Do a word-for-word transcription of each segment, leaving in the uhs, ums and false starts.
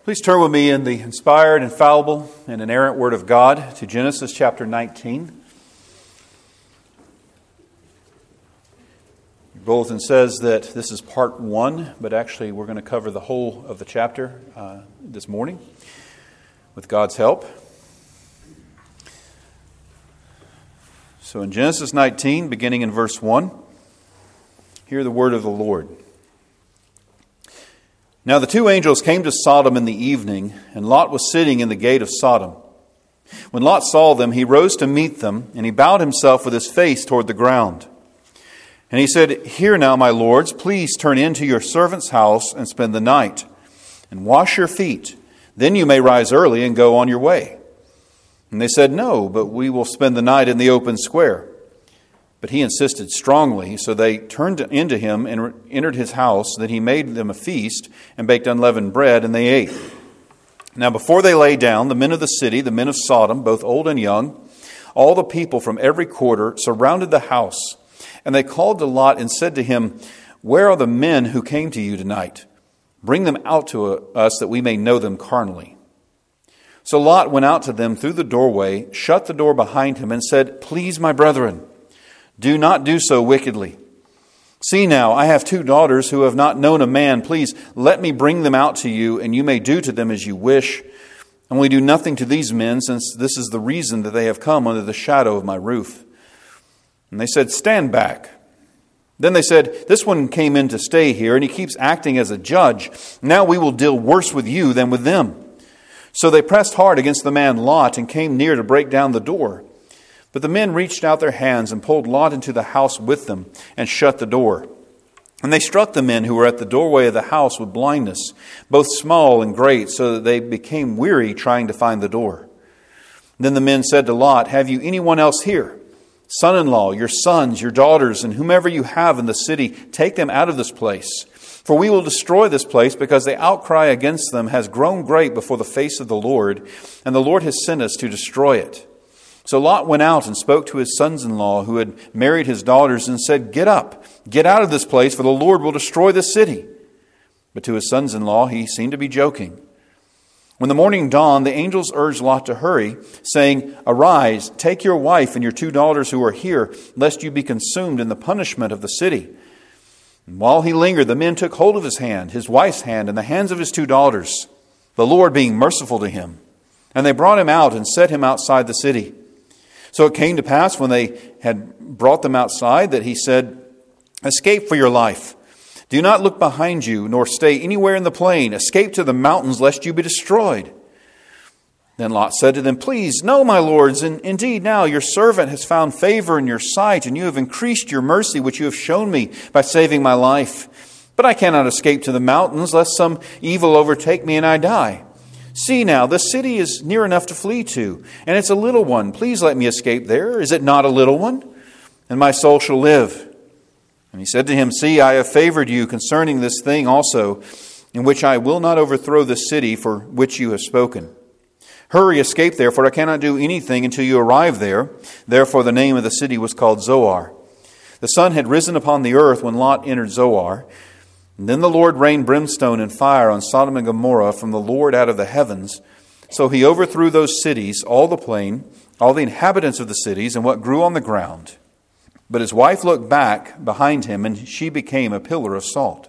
Please turn with me in the inspired, infallible, and inerrant Word of God to Genesis chapter nineteen. Your bulletin says that this is part one, but actually we're going to cover the whole of the chapter uh, this morning with God's help. So in Genesis nineteen, beginning in verse one, hear the word of the Lord. Now the two angels came to Sodom in the evening, and Lot was sitting in the gate of Sodom. When Lot saw them, he rose to meet them, and he bowed himself with his face toward the ground. And he said, "Hear now, my lords, please turn into your servant's house and spend the night, and wash your feet. Then you may rise early and go on your way." And they said, "No, but we will spend the night in the open square." But he insisted strongly, so they turned into him and entered his house. Then he made them a feast and baked unleavened bread, and they ate. Now before they lay down, the men of the city, the men of Sodom, both old and young, all the people from every quarter surrounded the house. And they called to Lot and said to him, "Where are the men who came to you tonight? Bring them out to us that we may know them carnally." So Lot went out to them through the doorway, shut the door behind him, and said, "Please, my brethren, do not do so wickedly. See now, I have two daughters who have not known a man. Please let me bring them out to you, and you may do to them as you wish. Only do nothing to these men, since this is the reason that they have come under the shadow of my roof." And they said, "Stand back." Then they said, "This one came in to stay here, and he keeps acting as a judge. Now we will deal worse with you than with them." So they pressed hard against the man Lot and came near to break down the door. But the men reached out their hands and pulled Lot into the house with them and shut the door. And they struck the men who were at the doorway of the house with blindness, both small and great, so that they became weary trying to find the door. Then the men said to Lot, "Have you anyone else here? Son-in-law, your sons, your daughters, and whomever you have in the city, take them out of this place. For we will destroy this place, because the outcry against them has grown great before the face of the Lord, and the Lord has sent us to destroy it." So Lot went out and spoke to his sons-in-law who had married his daughters and said, "Get up, get out of this place, for the Lord will destroy this city." But to his sons-in-law he seemed to be joking. When the morning dawned, the angels urged Lot to hurry, saying, "Arise, take your wife and your two daughters who are here, lest you be consumed in the punishment of the city." And while he lingered, the men took hold of his hand, his wife's hand, and the hands of his two daughters, the Lord being merciful to him. And they brought him out and set him outside the city. So it came to pass when they had brought them outside that he said, "Escape for your life. Do not look behind you, nor stay anywhere in the plain. Escape to the mountains, lest you be destroyed." Then Lot said to them, "Please, no, my lords, and indeed now your servant has found favor in your sight, and you have increased your mercy, which you have shown me by saving my life. But I cannot escape to the mountains, lest some evil overtake me and I die. See now, the city is near enough to flee to, and it's a little one. Please let me escape there. Is it not a little one? And my soul shall live." And he said to him, "See, I have favored you concerning this thing also, in which I will not overthrow the city for which you have spoken. Hurry, escape there, for I cannot do anything until you arrive there." Therefore the name of the city was called Zoar. The sun had risen upon the earth when Lot entered Zoar. And then the Lord rained brimstone and fire on Sodom and Gomorrah from the Lord out of the heavens. So he overthrew those cities, all the plain, all the inhabitants of the cities, and what grew on the ground. But his wife looked back behind him, and she became a pillar of salt.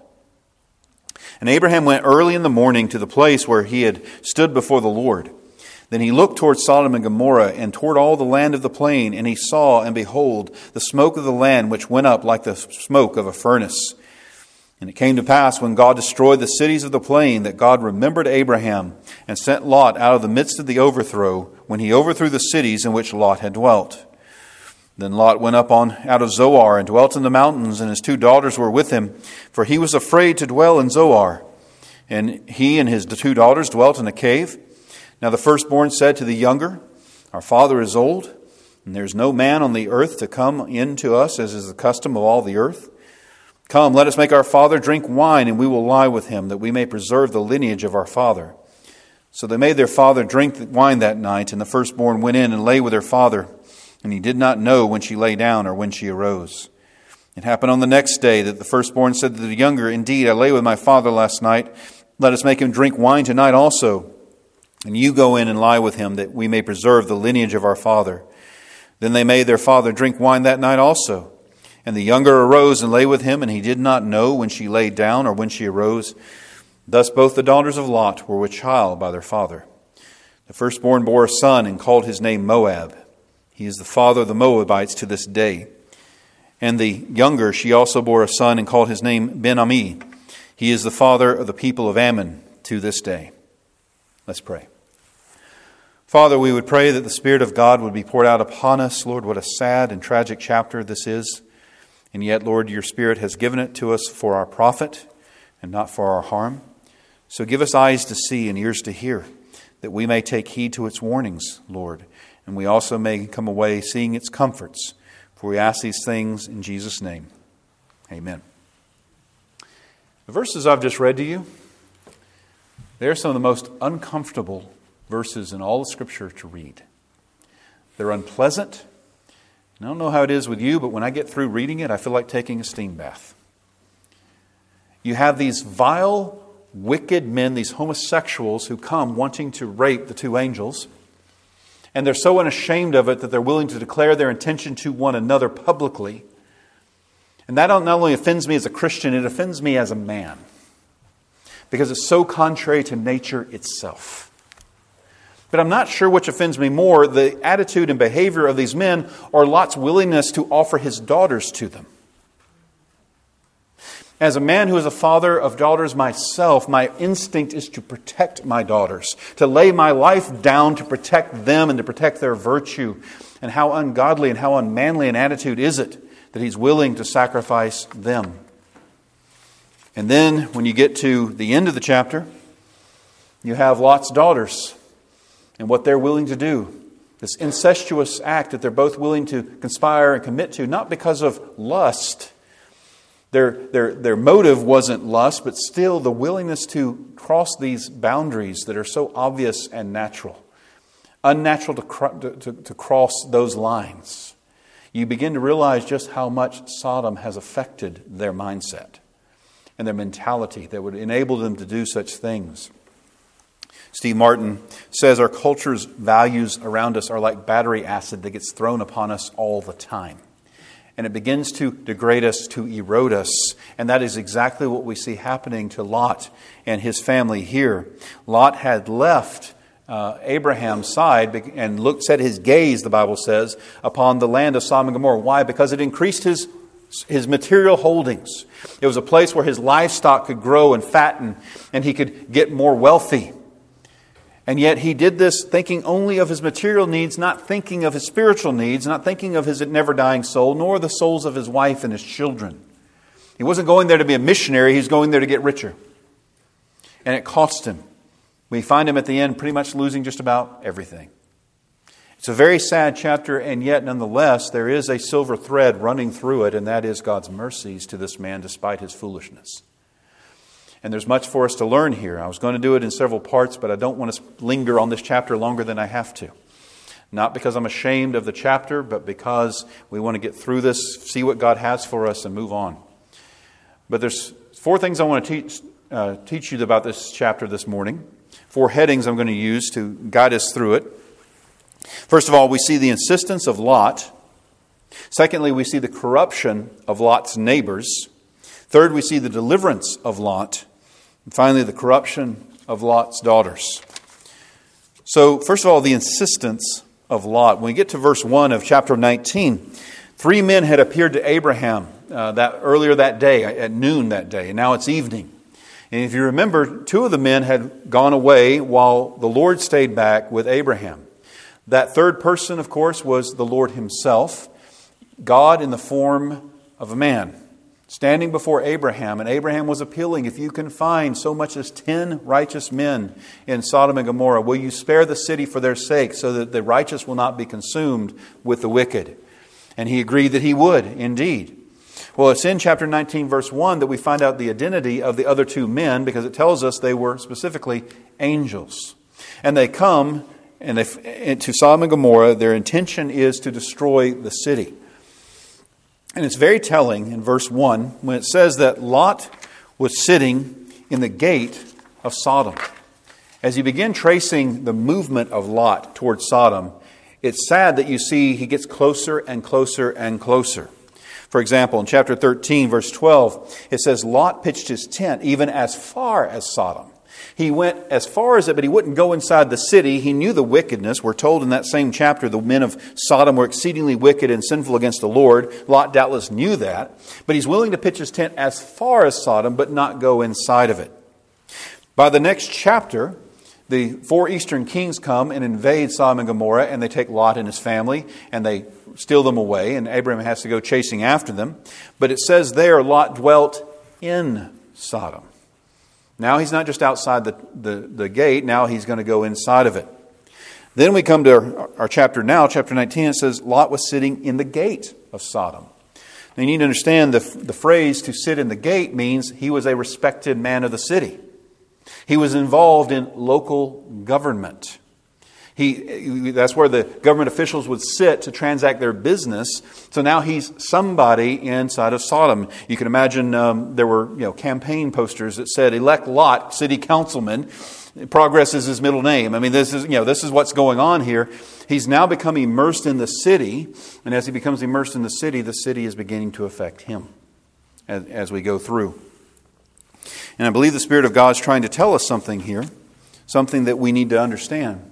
And Abraham went early in the morning to the place where he had stood before the Lord. Then he looked toward Sodom and Gomorrah and toward all the land of the plain, and he saw, and behold, the smoke of the land which went up like the smoke of a furnace. And it came to pass, when God destroyed the cities of the plain, that God remembered Abraham and sent Lot out of the midst of the overthrow, when he overthrew the cities in which Lot had dwelt. Then Lot went up on out of Zoar and dwelt in the mountains, and his two daughters were with him, for he was afraid to dwell in Zoar. And he and his two daughters dwelt in a cave. Now the firstborn said to the younger, "Our father is old, and there is no man on the earth to come in to us, as is the custom of all the earth. Come, let us make our father drink wine, and we will lie with him, that we may preserve the lineage of our father." So they made their father drink wine that night, and the firstborn went in and lay with her father, and he did not know when she lay down or when she arose. It happened on the next day that the firstborn said to the younger, "Indeed, I lay with my father last night, Let us make him drink wine tonight also, and you go in and lie with him, that we may preserve the lineage of our father. Then they made their father drink wine that night also. And the younger arose and lay with him, and he did not know when she lay down or when she arose. Thus both the daughters of Lot were with child by their father. The firstborn bore a son and called his name Moab. He is the father of the Moabites to this day. And the younger, she also bore a son and called his name Ben-Ami. He is the father of the people of Ammon to this day. Let's pray. Father, we would pray that the Spirit of God would be poured out upon us. Lord, what a sad and tragic chapter this is. And yet, Lord, your Spirit has given it to us for our profit and not for our harm. So give us eyes to see and ears to hear, that we may take heed to its warnings, Lord. And we also may come away seeing its comforts. For we ask these things in Jesus' name. Amen. The verses I've just read to you, they're some of the most uncomfortable verses in all of Scripture to read. They're unpleasant. And I don't know how it is with you, but when I get through reading it, I feel like taking a steam bath. You have these vile, wicked men, these homosexuals who come wanting to rape the two angels. And they're so unashamed of it that they're willing to declare their intention to one another publicly. And that not only offends me as a Christian, it offends me as a man. Because it's so contrary to nature itself. But I'm not sure which offends me more, the attitude and behavior of these men or Lot's willingness to offer his daughters to them. As a man who is a father of daughters myself, my instinct is to protect my daughters, to lay my life down to protect them and to protect their virtue. And how ungodly and how unmanly an attitude is it that he's willing to sacrifice them. And then when you get to the end of the chapter, you have Lot's daughters and what they're willing to do. This incestuous act that they're both willing to conspire and commit to, not because of lust. Their, their, their motive wasn't lust, but still the willingness to cross these boundaries that are so obvious and natural. Unnatural to, to, to cross those lines. You begin to realize just how much Sodom has affected their mindset and their mentality that would enable them to do such things. Steve Martin says our culture's values around us are like battery acid that gets thrown upon us all the time. And it begins to degrade us, to erode us. And that is exactly what we see happening to Lot and his family here. Lot had left uh, Abraham's side and looked, set his gaze, the Bible says, upon the land of Sodom and Gomorrah. Why? Because it increased his, his material holdings. It was a place where his livestock could grow and fatten and he could get more wealthy. And yet he did this thinking only of his material needs, not thinking of his spiritual needs, not thinking of his never-dying soul, nor the souls of his wife and his children. He wasn't going there to be a missionary, he was going there to get richer. And it cost him. We find him at the end pretty much losing just about everything. It's a very sad chapter, and yet nonetheless there is a silver thread running through it, and that is God's mercies to this man despite his foolishness. And there's much for us to learn here. I was going to do it in several parts, but I don't want to linger on this chapter longer than I have to. Not because I'm ashamed of the chapter, but because we want to get through this, see what God has for us, and move on. But there's four things I want to teach, uh, teach you about this chapter this morning. Four headings I'm going to use to guide us through it. First of all, we see the insistence of Lot. Secondly, we see the corruption of Lot's neighbors. Third, we see the deliverance of Lot. And finally, the corruption of Lot's daughters. So, first of all, the insistence of Lot. When we get to verse one of chapter nineteen, three men had appeared to Abraham uh, that earlier that day, at noon that day, and now it's evening. And if you remember, two of the men had gone away while the Lord stayed back with Abraham. That third person, of course, was the Lord himself, God in the form of a man, standing before Abraham, and Abraham was appealing, if you can find so much as ten righteous men in Sodom and Gomorrah, will you spare the city for their sake so that the righteous will not be consumed with the wicked? And he agreed that he would, indeed. Well, it's in chapter nineteen, verse one, that we find out the identity of the other two men, because it tells us they were specifically angels. And they come and they, to Sodom and Gomorrah. Their intention is to destroy the city. And it's very telling in verse one when it says that Lot was sitting in the gate of Sodom. As you begin tracing the movement of Lot towards Sodom, it's sad that you see he gets closer and closer and closer. For example, in chapter thirteen, verse twelve, it says, Lot pitched his tent even as far as Sodom. He went as far as it, but he wouldn't go inside the city. He knew the wickedness. We're told in that same chapter the men of Sodom were exceedingly wicked and sinful against the Lord. Lot doubtless knew that. But he's willing to pitch his tent as far as Sodom, but not go inside of it. By the next chapter, the four eastern kings come and invade Sodom and Gomorrah, and they take Lot and his family, and they steal them away, and Abraham has to go chasing after them. But it says there, Lot dwelt in Sodom. Now he's not just outside the, the, the gate, now he's going to go inside of it. Then we come to our, our chapter now, chapter nineteen, it says Lot was sitting in the gate of Sodom. Now you need to understand the, the phrase to sit in the gate means he was a respected man of the city. He was involved in local government. He, that's where the government officials would sit to transact their business. So now he's somebody inside of Sodom. You can imagine um, there were you know campaign posters that said, "Elect Lot, city councilman." Progress is his middle name. I mean, this is you know this is what's going on here. He's now become immersed in the city, and as he becomes immersed in the city, the city is beginning to affect him as, as we go through. And I believe the Spirit of God is trying to tell us something here, something that we need to understand.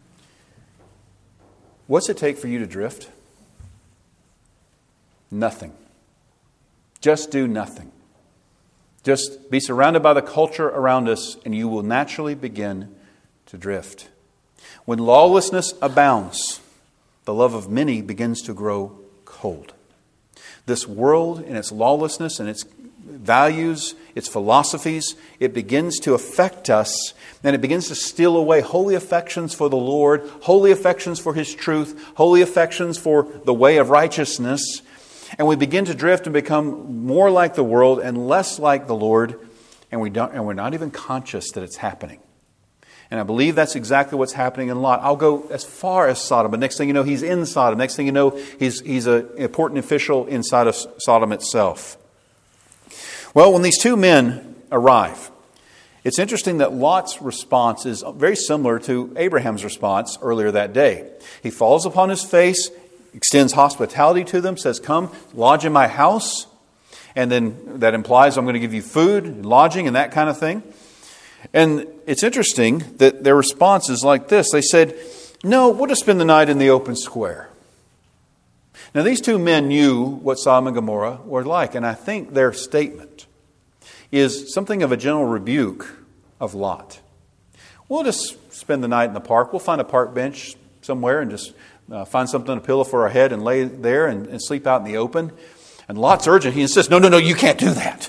What's it take for you to drift? Nothing. Just do nothing. Just be surrounded by the culture around us and you will naturally begin to drift. When lawlessness abounds, the love of many begins to grow cold. This world and its lawlessness and its values, its philosophies, it begins to affect us, and it begins to steal away holy affections for the Lord, holy affections for His truth, holy affections for the way of righteousness, and we begin to drift and become more like the world and less like the Lord, and we don't, and we're not even conscious that it's happening. And I believe that's exactly what's happening in Lot. I'll go as far as Sodom, but next thing you know, he's in Sodom. Next thing you know, he's he's an important official inside of Sodom itself. Well, when these two men arrive, it's interesting that Lot's response is very similar to Abraham's response earlier that day. He falls upon his face, extends hospitality to them, says, "Come, lodge in my house." And then that implies I'm going to give you food and lodging and that kind of thing. And it's interesting that their response is like this. They said, "No, we'll just spend the night in the open square." Now, these two men knew what Sodom and Gomorrah were like, and I think their statement is something of a gentle rebuke of Lot. We'll just spend the night in the park. We'll find a park bench somewhere and just uh, find something, a pillow for our head, and lay there and, and sleep out in the open. And Lot's urgent. He insists, no, no, no, you can't do that.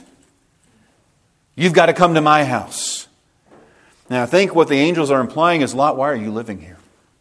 You've got to come to my house. Now, I think what the angels are implying is, Lot, why are you living here?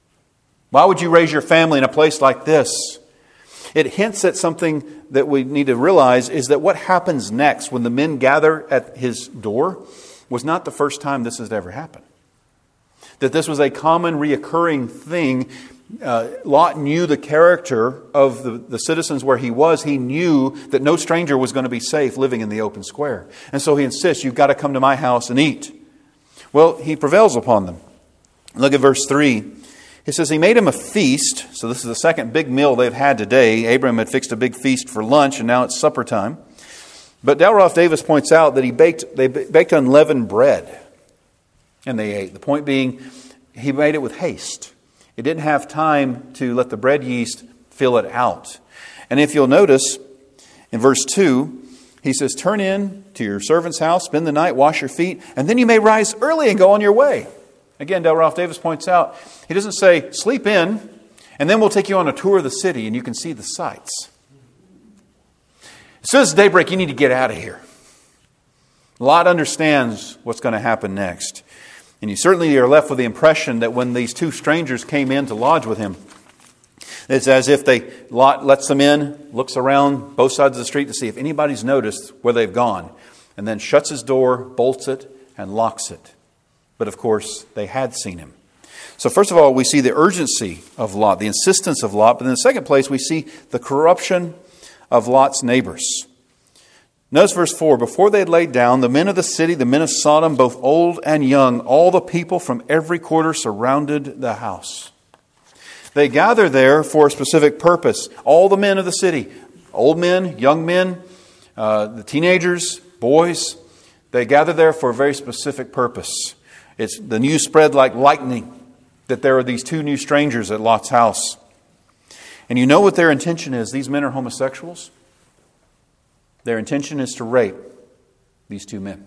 Why would you raise your family in a place like this? It hints at something that we need to realize is that what happens next when the men gather at his door was not the first time this has ever happened. That this was a common reoccurring thing. Uh, Lot knew the character of the, the citizens where he was. He knew that no stranger was going to be safe living in the open square. And so he insists, you've got to come to my house and eat. Well, he prevails upon them. Look at verse three. He says he made him a feast. So this is the second big meal they've had today. Abraham had fixed a big feast for lunch, and now it's supper time. But Dalrymple Davis points out that he baked they baked unleavened bread, and they ate. The point being, he made it with haste. It didn't have time to let the bread yeast fill it out. And if you'll notice, in verse two, he says, "Turn in to your servant's house, spend the night, wash your feet, and then you may rise early and go on your way." Again, Dalrymple Davis points out, he doesn't say, sleep in, and then we'll take you on a tour of the city and you can see the sights. As soon as daybreak, you need to get out of here. Lot understands what's going to happen next. And you certainly are left with the impression that when these two strangers came in to lodge with him, it's as if they Lot lets them in, looks around both sides of the street to see if anybody's noticed where they've gone, and then shuts his door, bolts it, and locks it. But of course, they had seen him. So first of all, we see the urgency of Lot, the insistence of Lot. But in the second place, we see the corruption of Lot's neighbors. Notice verse four. Before they had laid down, the men of the city, the men of Sodom, both old and young, all the people from every quarter surrounded the house. They gather there for a specific purpose. All the men of the city, old men, young men, uh, the teenagers, boys, they gather there for a very specific purpose. It's the news spread like lightning that there are these two new strangers at Lot's house. And you know what their intention is? These men are homosexuals. Their intention is to rape these two men.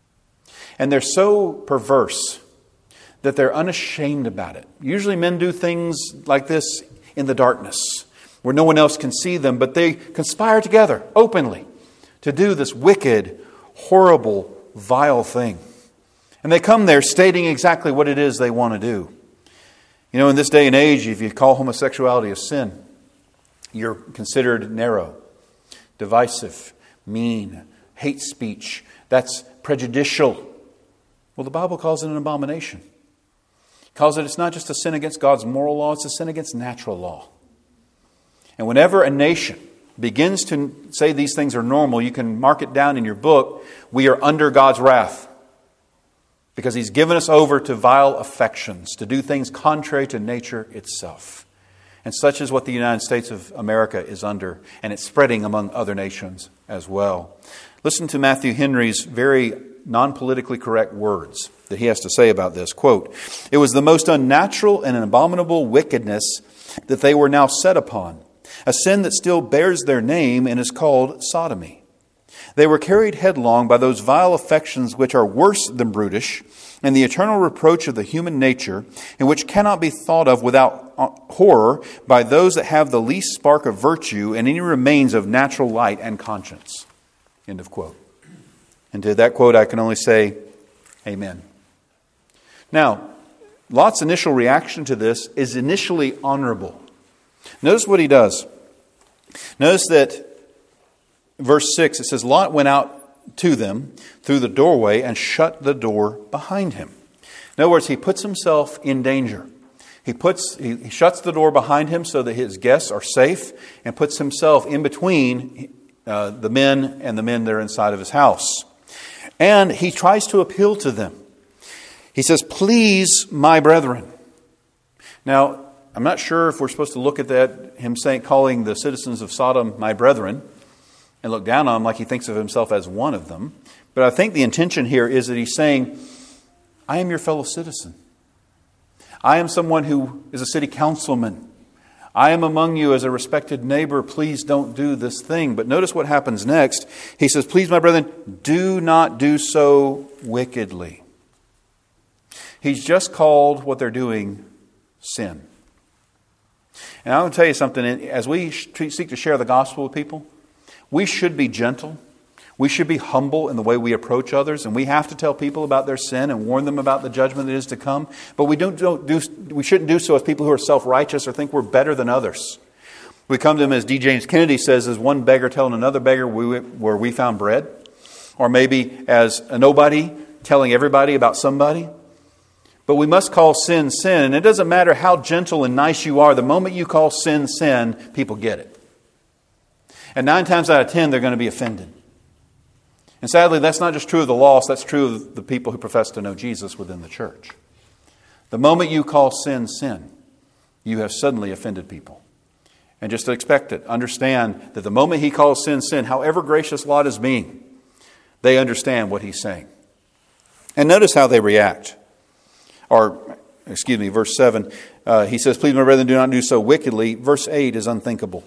And they're so perverse that they're unashamed about it. Usually men do things like this in the darkness, where no one else can see them, but they conspire together openly to do this wicked, horrible, vile thing. And they come there stating exactly what it is they want to do. You know, in this day and age, if you call homosexuality a sin, you're considered narrow, divisive, mean, hate speech. That's prejudicial. Well, the Bible calls it an abomination. It calls it, it's not just a sin against God's moral law, it's a sin against natural law. And whenever a nation begins to say these things are normal, you can mark it down in your book, we are under God's wrath. Because He's given us over to vile affections, to do things contrary to nature itself. And such is what the United States of America is under, and it's spreading among other nations as well. Listen to Matthew Henry's very non-politically correct words that he has to say about this. Quote, "It was the most unnatural and abominable wickedness that they were now set upon, a sin that still bears their name and is called sodomy. They were carried headlong by those vile affections which are worse than brutish, and the eternal reproach of the human nature, and which cannot be thought of without horror by those that have the least spark of virtue and any remains of natural light and conscience." End of quote. And to that quote I can only say, amen. Now, Lot's initial reaction to this is initially honorable. Notice what he does. Notice that verse six, it says, Lot went out to them through the doorway and shut the door behind him. In other words, he puts himself in danger. He puts he, he shuts the door behind him so that his guests are safe, and puts himself in between uh, the men and the men that are inside of his house. And he tries to appeal to them. He says, "Please, my brethren." Now, I'm not sure if we're supposed to look at that, him saying, calling the citizens of Sodom my brethren, and look down on them like he thinks of himself as one of them. But I think the intention here is that he's saying, I am your fellow citizen. I am someone who is a city councilman. I am among you as a respected neighbor. Please don't do this thing. But notice what happens next. He says, "Please, my brethren, do not do so wickedly." He's just called what they're doing sin. And I'm going to tell you something. As we seek to share the gospel with people, we should be gentle. We should be humble in the way we approach others. And we have to tell people about their sin and warn them about the judgment that is to come. But we don't, don't do, we shouldn't do so as people who are self-righteous or think we're better than others. We come to them, as D. James Kennedy says, as one beggar telling another beggar where we found bread. Or maybe as a nobody telling everybody about somebody. But we must call sin, sin. And it doesn't matter how gentle and nice you are. The moment you call sin, sin, people get it. And nine times out of ten, they're going to be offended. And sadly, that's not just true of the lost. That's true of the people who profess to know Jesus within the church. The moment you call sin, sin, you have suddenly offended people. And just expect it. Understand that the moment he calls sin, sin, however gracious Lot is being, they understand what he's saying. And notice how they react. Or, excuse me, verse seven, uh, he says, "Please, my brethren, do not do so wickedly." Verse eight is unthinkable.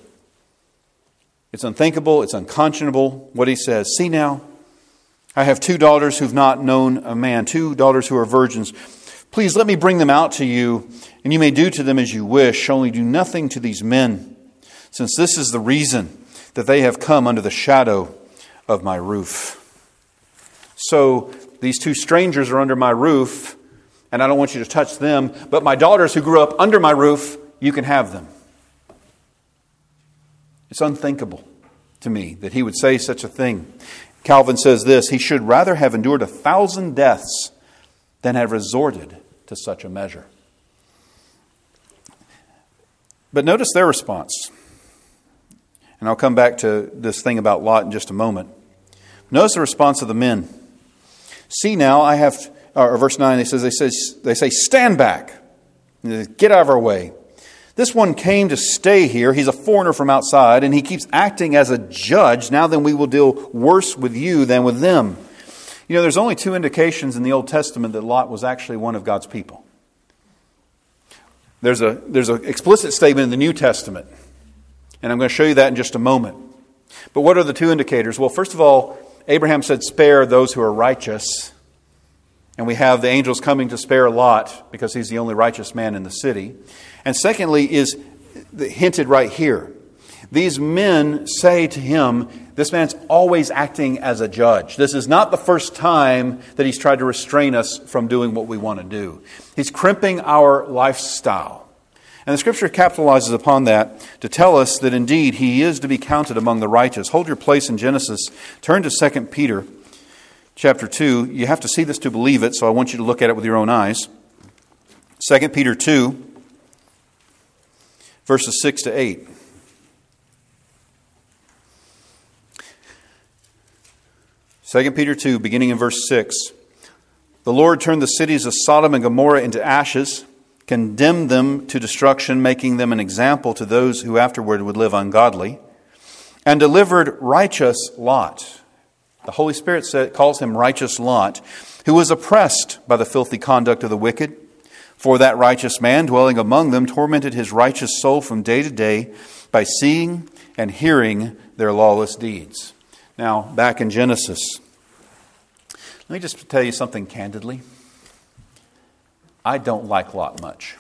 It's unthinkable. It's unconscionable. What he says, "See now, I have two daughters who've not known a man, two daughters who are virgins. Please let me bring them out to you, and you may do to them as you wish. Only do nothing to these men, since this is the reason that they have come under the shadow of my roof." So these two strangers are under my roof, and I don't want you to touch them, but my daughters who grew up under my roof, you can have them. It's unthinkable to me that he would say such a thing. Calvin says this, "He should rather have endured a thousand deaths than have resorted to such a measure." But notice their response. And I'll come back to this thing about Lot in just a moment. Notice the response of the men. See now, I have, or verse nine, they says, they say, they say, stand back. Get out of our way. This one came to stay here. He's a foreigner from outside, and he keeps acting as a judge. Now then we will deal worse with you than with them. You know, there's only two indications in the Old Testament that Lot was actually one of God's people. There's a there's an explicit statement in the New Testament, and I'm going to show you that in just a moment. But what are the two indicators? Well, first of all, Abraham said, spare those who are righteous. And we have the angels coming to spare Lot because he's the only righteous man in the city. And secondly is hinted right here. These men say to him, this man's always acting as a judge. This is not the first time that he's tried to restrain us from doing what we want to do. He's crimping our lifestyle. And the Scripture capitalizes upon that to tell us that indeed he is to be counted among the righteous. Hold your place in Genesis. Turn to Second Peter chapter two. You have to see this to believe it, so I want you to look at it with your own eyes. Second Peter two, verses six to eight. Second Peter two, beginning in verse six. The Lord turned the cities of Sodom and Gomorrah into ashes, condemned them to destruction, making them an example to those who afterward would live ungodly, and delivered righteous Lot. The Holy Spirit said, calls him righteous Lot, who was oppressed by the filthy conduct of the wicked. For that righteous man, dwelling among them, tormented his righteous soul from day to day by seeing and hearing their lawless deeds. Now, back in Genesis, let me just tell you something candidly. I don't like Lot much.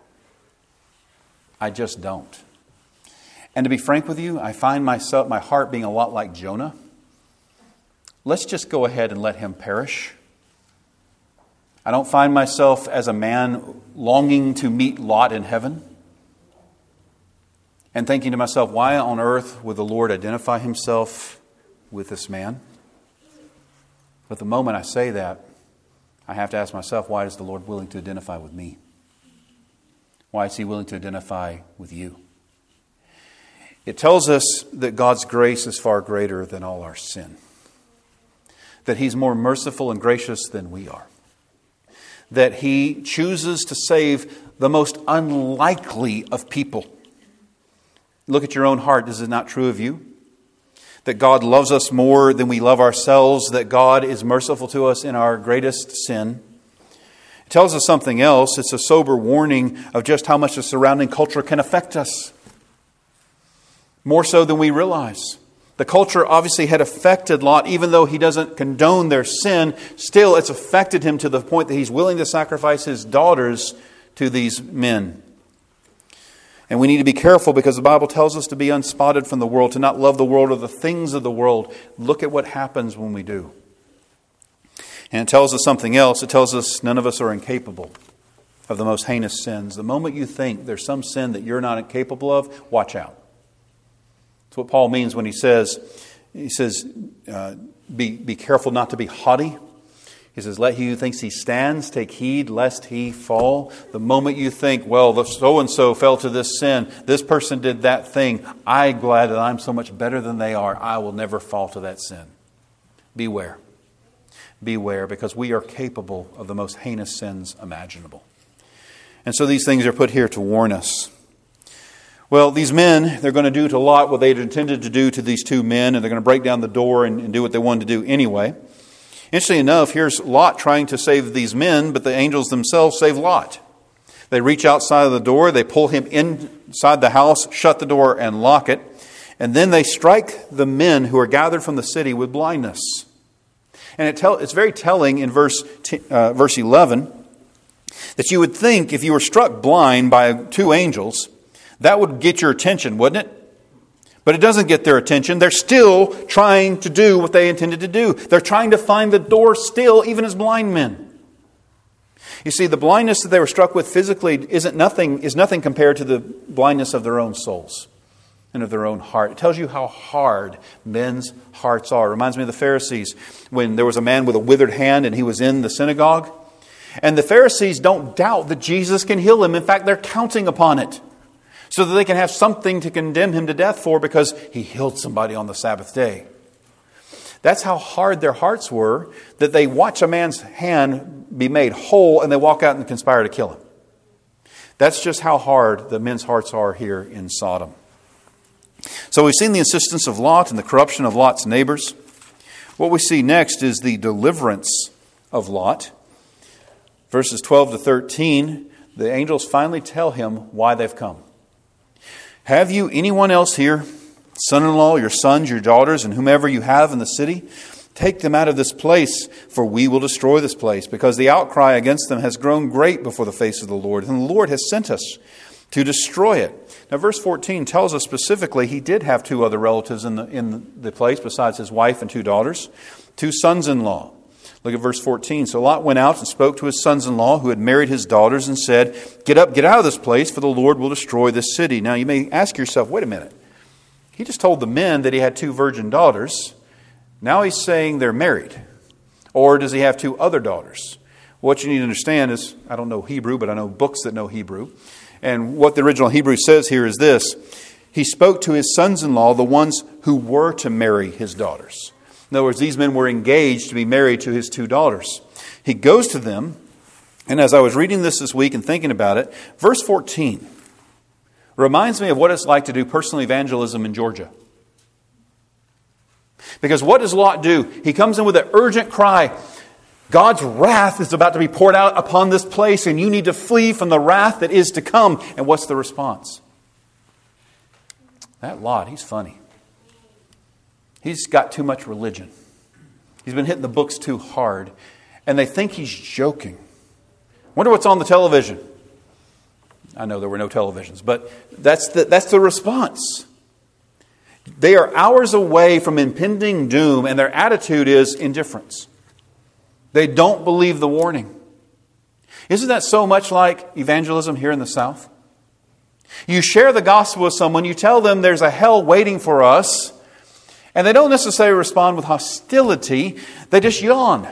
I just don't. And to be frank with you, I find myself, my heart being a lot like Jonah. Let's just go ahead and let him perish. I don't find myself as a man longing to meet Lot in heaven and thinking to myself, why on earth would the Lord identify himself with this man? But the moment I say that, I have to ask myself, why is the Lord willing to identify with me? Why is he willing to identify with you? It tells us that God's grace is far greater than all our sin. That he's more merciful and gracious than we are. That he chooses to save the most unlikely of people. Look at your own heart. Is it not true of you? That God loves us more than we love ourselves. That God is merciful to us in our greatest sin. It tells us something else. It's a sober warning of just how much the surrounding culture can affect us. More so than we realize. The culture obviously had affected Lot, even though he doesn't condone their sin. Still, it's affected him to the point that he's willing to sacrifice his daughters to these men. And we need to be careful because the Bible tells us to be unspotted from the world, to not love the world or the things of the world. Look at what happens when we do. And it tells us something else. It tells us none of us are incapable of the most heinous sins. The moment you think there's some sin that you're not incapable of, watch out. That's what Paul means when he says, he says, uh, be, be careful not to be haughty. He says, let he who thinks he stands take heed lest he fall. The moment you think, well, so-and-so fell to this sin, this person did that thing, I'm glad that I'm so much better than they are, I will never fall to that sin. Beware. Beware, because we are capable of the most heinous sins imaginable. And so these things are put here to warn us. Well, these men, they're going to do to Lot what they had intended to do to these two men, and they're going to break down the door and, and do what they wanted to do anyway. Interestingly enough, here's Lot trying to save these men, but the angels themselves save Lot. They reach outside of the door, they pull him inside the house, shut the door, and lock it. And then they strike the men who are gathered from the city with blindness. And it tell, it's very telling in verse, uh, verse eleven that you would think if you were struck blind by two angels, that would get your attention, wouldn't it? But it doesn't get their attention. They're still trying to do what they intended to do. They're trying to find the door still, even as blind men. You see, the blindness that they were struck with physically isn't nothing, is nothing compared to the blindness of their own souls and of their own heart. It tells you how hard men's hearts are. It reminds me of the Pharisees when there was a man with a withered hand and he was in the synagogue. And the Pharisees don't doubt that Jesus can heal him. In fact, they're counting upon it, so that they can have something to condemn him to death for because he healed somebody on the Sabbath day. That's how hard their hearts were, that they watch a man's hand be made whole and they walk out and conspire to kill him. That's just how hard the men's hearts are here in Sodom. So we've seen the insistence of Lot and the corruption of Lot's neighbors. What we see next is the deliverance of Lot. Verses twelve to thirteen, the angels finally tell him why they've come. Have you anyone else here, son-in-law, your sons, your daughters, and whomever you have in the city? Take them out of this place, for we will destroy this place, because the outcry against them has grown great before the face of the Lord, and the Lord has sent us to destroy it. Now, verse fourteen tells us specifically he did have two other relatives in the, in the place besides his wife and two daughters, two sons-in-law. Look at verse fourteen. So Lot went out and spoke to his sons-in-law who had married his daughters and said, "Get up, get out of this place, for the Lord will destroy this city." Now, you may ask yourself, wait a minute. He just told the men that he had two virgin daughters. Now he's saying they're married. Or does he have two other daughters? What you need to understand is, I don't know Hebrew, but I know books that know Hebrew. And what the original Hebrew says here is this. He spoke to his sons-in-law, the ones who were to marry his daughters. In other words, these men were engaged to be married to his two daughters. He goes to them, and as I was reading this this week and thinking about it, verse fourteen reminds me of what it's like to do personal evangelism in Georgia. Because what does Lot do? He comes in with an urgent cry. God's wrath is about to be poured out upon this place, and you need to flee from the wrath that is to come. And what's the response? That Lot, he's funny. He's got too much religion. He's been hitting the books too hard. And they think he's joking. Wonder what's on the television. I know there were no televisions, but that's the, that's the response. They are hours away from impending doom, and their attitude is indifference. They don't believe the warning. Isn't that so much like evangelism here in the South? You share the gospel with someone, you tell them there's a hell waiting for us, and they don't necessarily respond with hostility, they just yawn.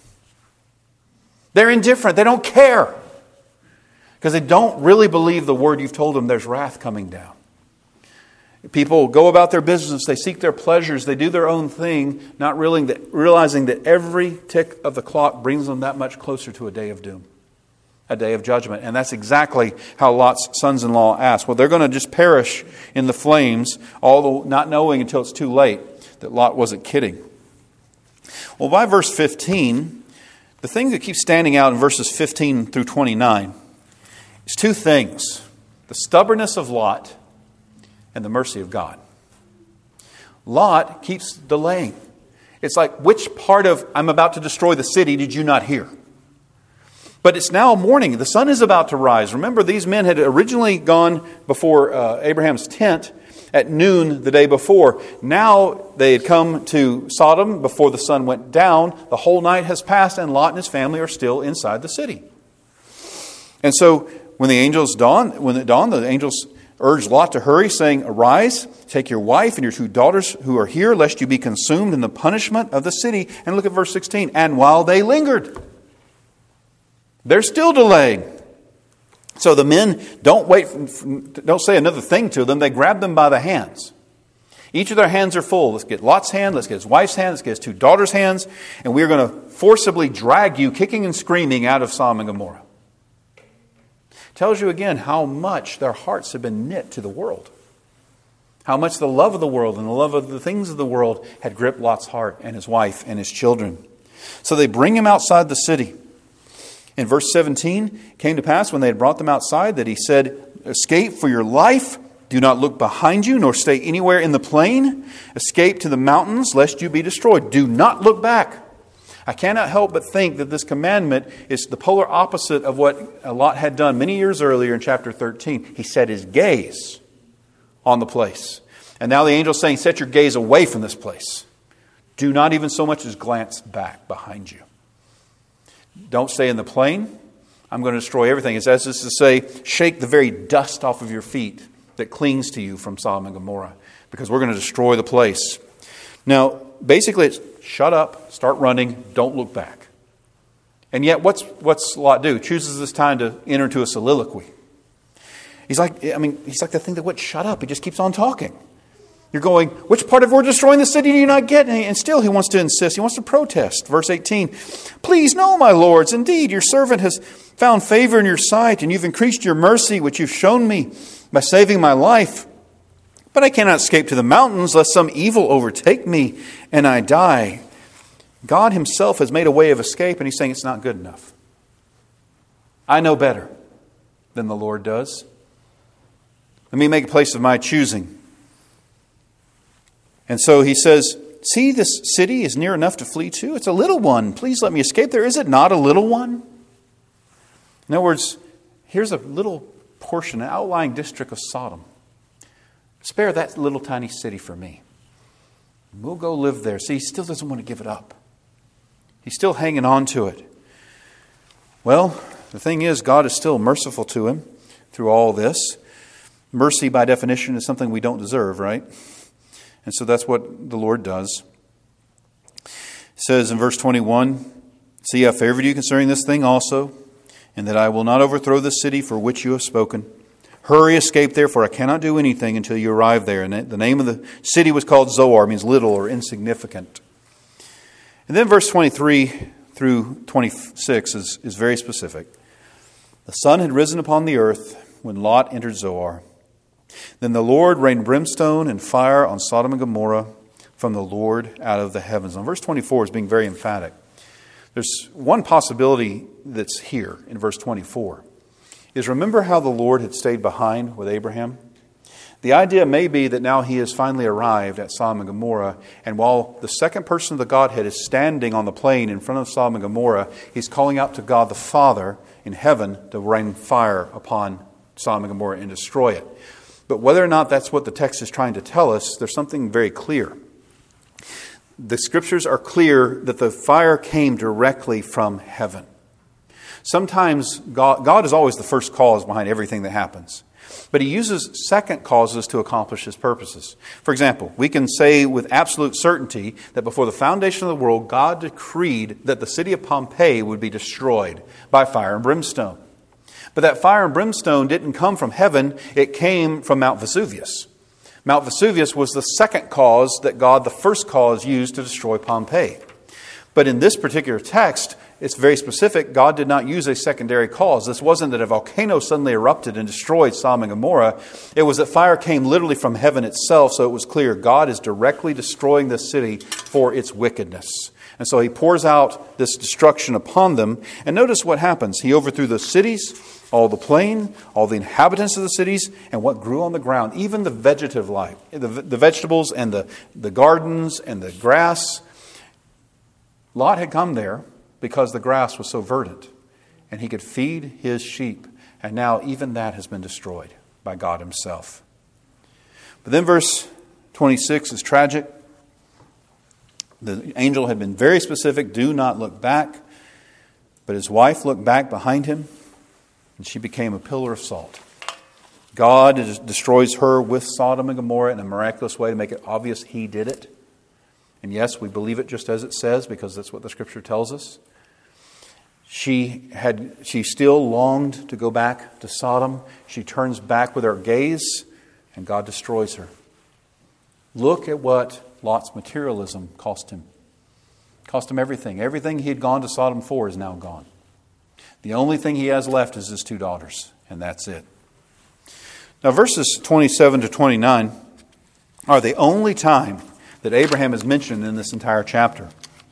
They're indifferent, they don't care. Because they don't really believe the word you've told them there's wrath coming down. People go about their business, they seek their pleasures, they do their own thing, not realizing that, realizing that every tick of the clock brings them that much closer to a day of doom, a day of judgment. And that's exactly how Lot's sons-in-law asked. Well, they're going to just perish in the flames, although not knowing until it's too late that Lot wasn't kidding. Well, by verse fifteen, the thing that keeps standing out in verses fifteen through twenty-nine is two things. The stubbornness of Lot and the mercy of God. Lot keeps delaying. It's like, which part of I'm about to destroy the city did you not hear? But it's now morning. The sun is about to rise. Remember, these men had originally gone before uh, Abraham's tent at noon the day before. Now they had come to Sodom before the sun went down. The whole night has passed, and Lot and his family are still inside the city. And so when the angels dawn, when it dawned, the angels urged Lot to hurry, saying, "Arise, take your wife and your two daughters who are here, lest you be consumed in the punishment of the city." And look at verse sixteen. And while they lingered, they're still delaying. So the men don't wait, don't say another thing to them. They grab them by the hands. Each of their hands are full. Let's get Lot's hand, let's get his wife's hand, let's get his two daughters' hands, and we're going to forcibly drag you, kicking and screaming, out of Sodom and Gomorrah. Tells you again how much their hearts have been knit to the world. How much the love of the world and the love of the things of the world had gripped Lot's heart and his wife and his children. So they bring him outside the city. In verse seventeen, it came to pass when they had brought them outside that he said, "Escape for your life. Do not look behind you, nor stay anywhere in the plain. Escape to the mountains, lest you be destroyed. Do not look back." I cannot help but think that this commandment is the polar opposite of what Lot had done many years earlier in chapter thirteen. He set his gaze on the place. And now the angel's saying, set your gaze away from this place. Do not even so much as glance back behind you. Don't stay in the plain. I'm going to destroy everything. It's as is to say, shake the very dust off of your feet that clings to you from Sodom and Gomorrah, because we're going to destroy the place. Now, basically, it's shut up, start running, don't look back. And yet, what's what's Lot do? He chooses this time to enter into a soliloquy. He's like, I mean, he's like the thing that would shut up. He just keeps on talking. You're going, which part of we're destroying the city do you not get? And still he wants to insist. He wants to protest. Verse eighteen, please no, my lords, indeed your servant has found favor in your sight, and you've increased your mercy, which you've shown me by saving my life. But I cannot escape to the mountains, lest some evil overtake me and I die. God himself has made a way of escape, and he's saying it's not good enough. I know better than the Lord does. Let me make a place of my choosing. And so he says, see, this city is near enough to flee to. It's a little one. Please let me escape there. Is it not a little one? In other words, here's a little portion, an outlying district of Sodom. Spare that little tiny city for me. We'll go live there. See, he still doesn't want to give it up. He's still hanging on to it. Well, the thing is, God is still merciful to him through all this. Mercy, by definition, is something we don't deserve, right? And so that's what the Lord does. It says in verse twenty-one, see, I favored you concerning this thing also, and that I will not overthrow the city for which you have spoken. Hurry, escape there, for I cannot do anything until you arrive there. And the name of the city was called Zoar, means little or insignificant. And then verse twenty-three through twenty-six is, is very specific. The sun had risen upon the earth when Lot entered Zoar. Then the Lord rained brimstone and fire on Sodom and Gomorrah from the Lord out of the heavens. Now, verse twenty-four is being very emphatic. There's one possibility that's here in verse twenty-four. Is remember how the Lord had stayed behind with Abraham? The idea may be that now he has finally arrived at Sodom and Gomorrah, and while the second person of the Godhead is standing on the plain in front of Sodom and Gomorrah, he's calling out to God the Father in heaven to rain fire upon Sodom and Gomorrah and destroy it. But whether or not that's what the text is trying to tell us, there's something very clear. The Scriptures are clear that the fire came directly from heaven. Sometimes God, God is always the first cause behind everything that happens. But he uses second causes to accomplish his purposes. For example, we can say with absolute certainty that before the foundation of the world, God decreed that the city of Pompeii would be destroyed by fire and brimstone. But that fire and brimstone didn't come from heaven, it came from Mount Vesuvius. Mount Vesuvius was the second cause that God, the first cause, used to destroy Pompeii. But in this particular text, it's very specific. God did not use a secondary cause. This wasn't that a volcano suddenly erupted and destroyed Sodom and Gomorrah. It was that fire came literally from heaven itself, so it was clear God is directly destroying this city for its wickedness. And so he pours out this destruction upon them. And notice what happens. He overthrew the cities, all the plain, all the inhabitants of the cities, and what grew on the ground, even the vegetative life, the, the vegetables and the, the gardens and the grass. Lot had come there because the grass was so verdant, and he could feed his sheep. And now even that has been destroyed by God himself. But then verse twenty-six is tragic. The angel had been very specific, do not look back. But his wife looked back behind him, and she became a pillar of salt. God destroys her with Sodom and Gomorrah in a miraculous way to make it obvious he did it. And yes, we believe it just as it says, because that's what the Scripture tells us. She had, she still longed to go back to Sodom. She turns back with her gaze, and God destroys her. Look at what Lot's materialism cost him. Cost him everything. Everything he had gone to Sodom for is now gone. The only thing he has left is his two daughters, and that's it. Now, verses twenty-seven to twenty-nine are the only time that Abraham is mentioned in this entire chapter.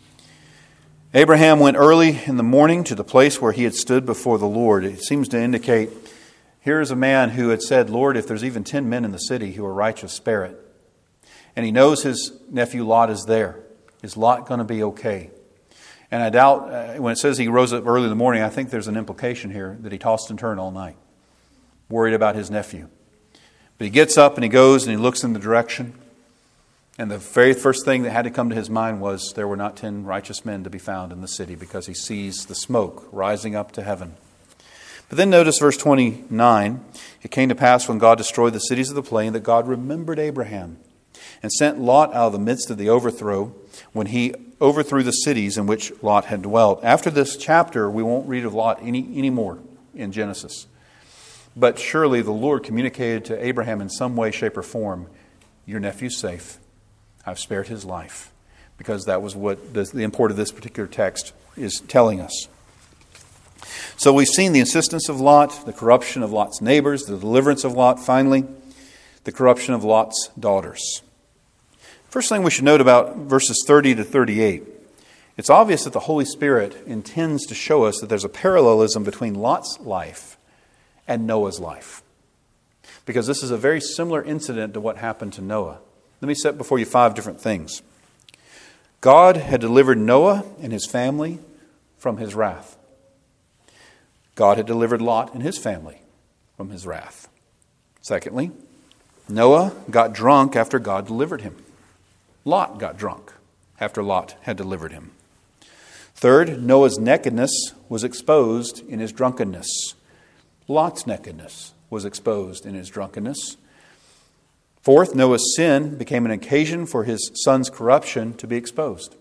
Abraham went early in the morning to the place where he had stood before the Lord. It seems to indicate, here is a man who had said, Lord, if there's even ten men in the city who are righteous, spare it. And he knows his nephew Lot is there. Is Lot going to be okay? And I doubt, uh, when it says he rose up early in the morning, I think there's an implication here that he tossed and turned all night, worried about his nephew. But he gets up and he goes and he looks in the direction. And the very first thing that had to come to his mind was there were not ten righteous men to be found in the city, because he sees the smoke rising up to heaven. But then notice verse twenty-nine. It came to pass when God destroyed the cities of the plain that God remembered Abraham and sent Lot out of the midst of the overthrow when he overthrew the cities in which Lot had dwelt. After this chapter, we won't read of Lot any anymore in Genesis. But surely the Lord communicated to Abraham in some way, shape, or form, your nephew's safe. I've spared his life. Because that was what the, the import of this particular text is telling us. So we've seen the insistence of Lot, the corruption of Lot's neighbors, the deliverance of Lot, finally, the corruption of Lot's daughters. First thing we should note about verses thirty to thirty-eight. It's obvious that the Holy Spirit intends to show us that there's a parallelism between Lot's life and Noah's life. Because this is a very similar incident to what happened to Noah. Let me set before you five different things. God had delivered Noah and his family from his wrath. God had delivered Lot and his family from his wrath. Secondly, Noah got drunk after God delivered him. Lot got drunk after Lot had delivered him. Third, Noah's nakedness was exposed in his drunkenness. Lot's nakedness was exposed in his drunkenness. Fourth, Noah's sin became an occasion for his son's corruption to be exposed.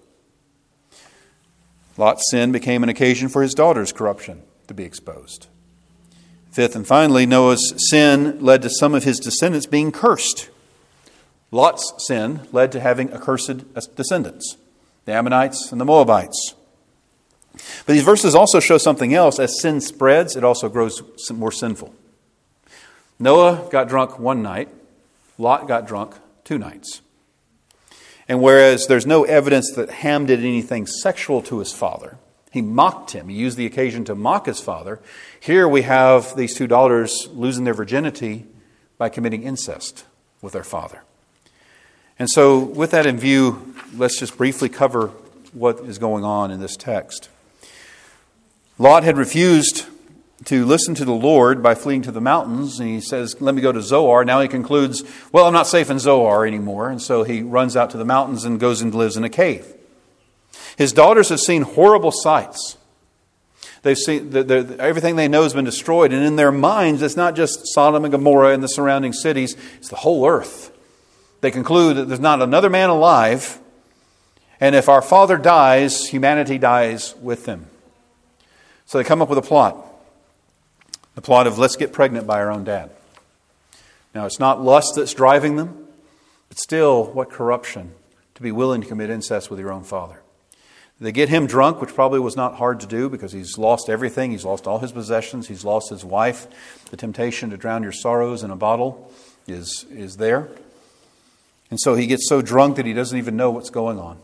Lot's sin became an occasion for his daughter's corruption to be exposed. Fifth and finally, Noah's sin led to some of his descendants being cursed. Lot's sin led to having accursed descendants, the Ammonites and the Moabites. But these verses also show something else. As sin spreads, it also grows more sinful. Noah got drunk one night. Lot got drunk two nights. And whereas there's no evidence that Ham did anything sexual to his father, he mocked him. He used the occasion to mock his father. Here we have these two daughters losing their virginity by committing incest with their father. And so with that in view, let's just briefly cover what is going on in this text. Lot had refused to listen to the Lord by fleeing to the mountains, and he says, let me go to Zoar. Now he concludes, well, I'm not safe in Zoar anymore, and so he runs out to the mountains and goes and lives in a cave. His daughters have seen horrible sights. They've seen the, the, everything they know has been destroyed, and in their minds, it's not just Sodom and Gomorrah and the surrounding cities, it's the whole earth. They conclude that there's not another man alive, and if our father dies, humanity dies with him. So they come up with a plot. The plot of let's get pregnant by our own dad. Now, it's not lust that's driving them, but still, what corruption to be willing to commit incest with your own father. They get him drunk, which probably was not hard to do because he's lost everything. He's lost all his possessions. He's lost his wife. The temptation to drown your sorrows in a bottle is, is there. And so he gets so drunk that he doesn't even know what's going on.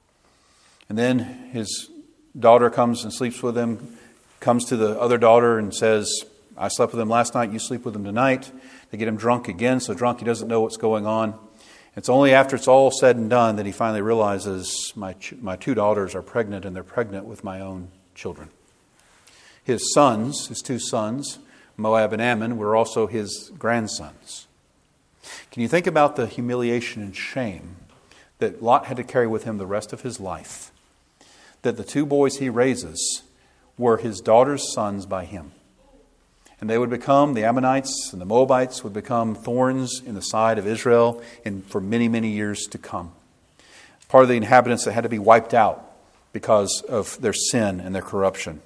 And then his daughter comes and sleeps with him, comes to the other daughter and says, I slept with him last night, you sleep with him tonight. They get him drunk again, so drunk he doesn't know what's going on. It's only after it's all said and done that he finally realizes my my two daughters are pregnant, and they're pregnant with my own children. His sons, his two sons, Moab and Ammon, were also his grandsons. Can you think about the humiliation and shame that Lot had to carry with him the rest of his life? That the two boys he raises were his daughter's sons by him. And they would become, the Ammonites and the Moabites would become thorns in the side of Israel and for many, many years to come. Part of the inhabitants that had to be wiped out because of their sin and their corruption.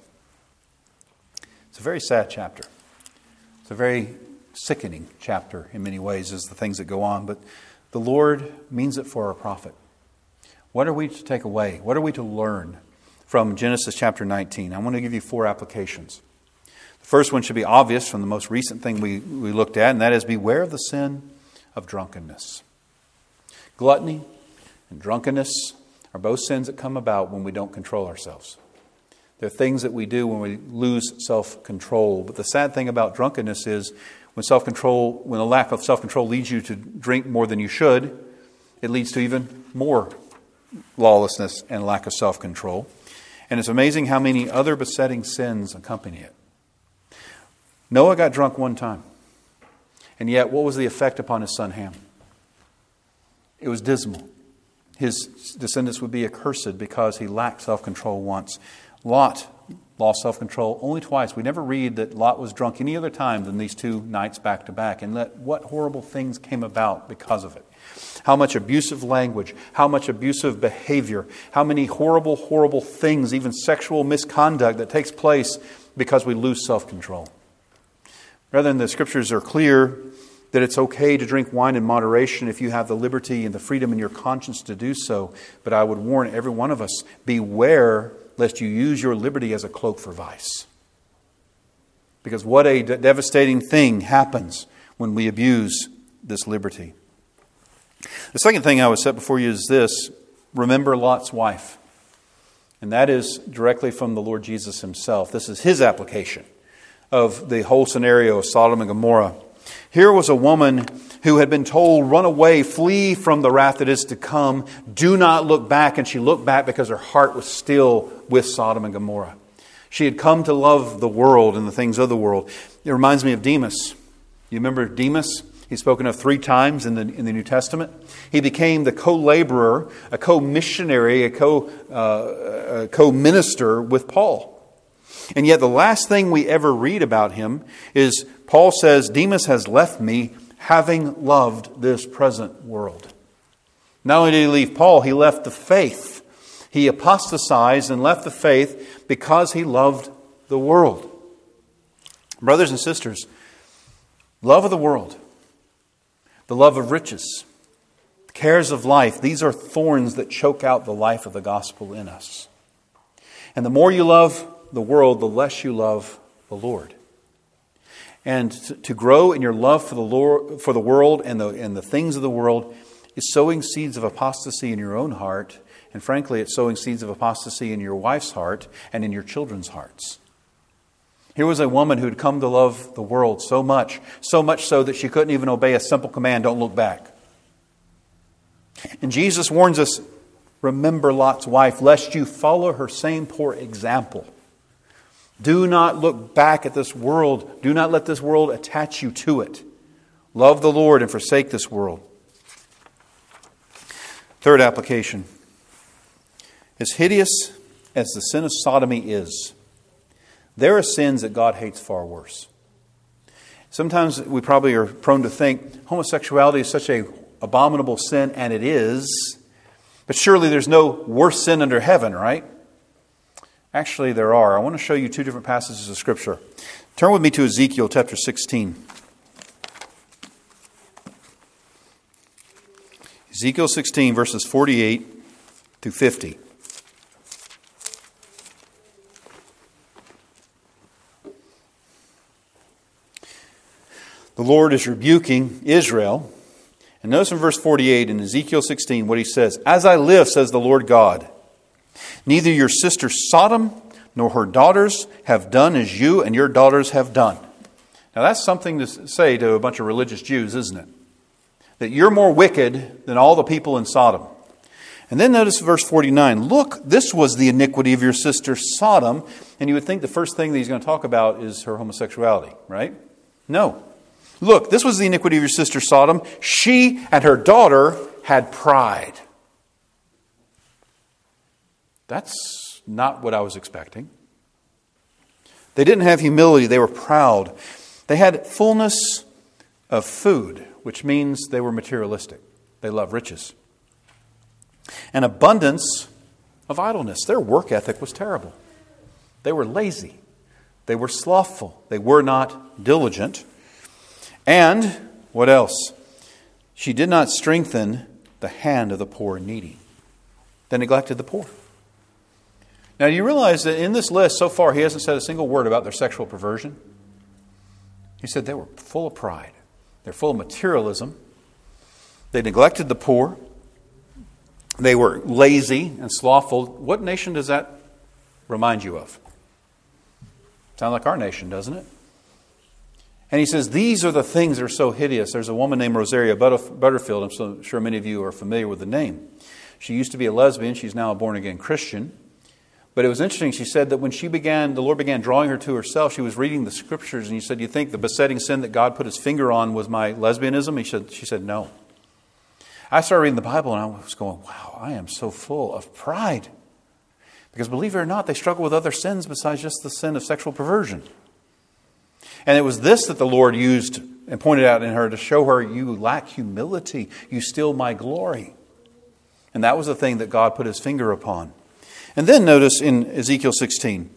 It's a very sad chapter. It's a very sickening chapter in many ways as the things that go on. But the Lord means it for our profit. What are we to take away? What are we to learn from Genesis chapter nineteen? I want to give you four applications. The first one should be obvious from the most recent thing we, we looked at, and that is beware of the sin of drunkenness. Gluttony and drunkenness are both sins that come about when we don't control ourselves. They're things that we do when we lose self-control. But the sad thing about drunkenness is when self-control, when a lack of self-control leads you to drink more than you should, it leads to even more lawlessness and lack of self-control. And it's amazing how many other besetting sins accompany it. Noah got drunk one time. And yet, what was the effect upon his son Ham? It was dismal. His descendants would be accursed because he lacked self-control once. Lot lost self-control only twice. We never read that Lot was drunk any other time than these two nights back to back. And let, what horrible things came about because of it. How much abusive language, how much abusive behavior, how many horrible, horrible things, even sexual misconduct that takes place because we lose self-control. Rather than the Scriptures are clear that it's okay to drink wine in moderation if you have the liberty and the freedom in your conscience to do so. But I would warn every one of us, beware lest you use your liberty as a cloak for vice. Because what a de- devastating thing happens when we abuse this liberty. The second thing I would set before you is this: remember Lot's wife. And that is directly from the Lord Jesus himself. This is his application of the whole scenario of Sodom and Gomorrah. Here was a woman who had been told, run away, flee from the wrath that is to come, do not look back. And she looked back because her heart was still with Sodom and Gomorrah. She had come to love the world and the things of the world. It reminds me of Demas. You remember Demas? He's spoken of three times in the in the New Testament. He became the co-laborer, a co-missionary, a co uh, a co-minister with Paul. And yet the last thing we ever read about him is Paul says, Demas has left me, having loved this present world. Not only did he leave Paul, he left the faith. He apostatized and left the faith because he loved the world. Brothers and sisters, love of the world, the love of riches, the cares of life, these are thorns that choke out the life of the gospel in us. And the more you love the world, the less you love the Lord. And to grow in your love for the Lord, for the world and the and the things of the world is sowing seeds of apostasy in your own heart. And frankly, it's sowing seeds of apostasy in your wife's heart and in your children's hearts. Here was a woman who had come to love the world so much, so much so that she couldn't even obey a simple command, don't look back. And Jesus warns us, remember Lot's wife, lest you follow her same poor example. Do not look back at this world. Do not let this world attach you to it. Love the Lord and forsake this world. Third application. As hideous as the sin of sodomy is, there are sins that God hates far worse. Sometimes we probably are prone to think homosexuality is such an abominable sin, and it is. But surely there's no worse sin under heaven, right? Actually, there are. I want to show you two different passages of Scripture. Turn with me to Ezekiel chapter sixteen. Ezekiel sixteen, verses forty-eight through fifty. The Lord is rebuking Israel. And notice in verse forty-eight in Ezekiel sixteen what he says. As I live, says the Lord God, neither your sister Sodom nor her daughters have done as you and your daughters have done. Now that's something to say to a bunch of religious Jews, isn't it? That you're more wicked than all the people in Sodom. And then notice verse forty-nine. Look, this was the iniquity of your sister Sodom. And you would think the first thing that he's going to talk about is her homosexuality, right? No. Look, this was the iniquity of your sister Sodom. She and her daughter had pride. That's not what I was expecting. They didn't have humility. They were proud. They had fullness of food, which means they were materialistic. They loved riches. And abundance of idleness. Their work ethic was terrible. They were lazy. They were slothful. They were not diligent. And, what else? She did not strengthen the hand of the poor and needy. They neglected the poor. Now, you realize that in this list so far, he hasn't said a single word about their sexual perversion. He said they were full of pride. They're full of materialism. They neglected the poor. They were lazy and slothful. What nation does that remind you of? Sound like our nation, doesn't it? And he says, these are the things that are so hideous. There's a woman named Rosaria Butterfield. I'm so sure many of you are familiar with the name. She used to be a lesbian. She's now a born-again Christian. But it was interesting. She said that when she began, the Lord began drawing her to herself, she was reading the Scriptures. And he said, you think the besetting sin that God put his finger on was my lesbianism? He said, she said, no. I started reading the Bible and I was going, wow, I am so full of pride. Because believe it or not, they struggle with other sins besides just the sin of sexual perversion. And it was this that the Lord used and pointed out in her to show her, you lack humility. You steal my glory. And that was the thing that God put his finger upon. And then notice in Ezekiel sixteen,